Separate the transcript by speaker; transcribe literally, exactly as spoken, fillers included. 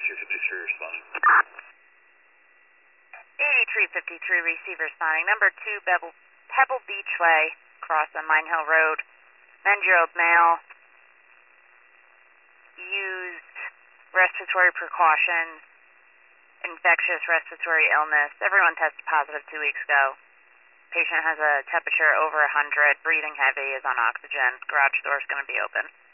Speaker 1: eighty-three fifty-three responding.
Speaker 2: eighty-three fifty-three receiver responding. Number two, Pebble, Pebble Beach Way, across on Mine Hill Road. nine-year-old male used respiratory precautions, infectious respiratory illness. Everyone tested positive two weeks ago. Patient has a temperature over one hundred, breathing heavy, is on oxygen. Garage door is going to be open.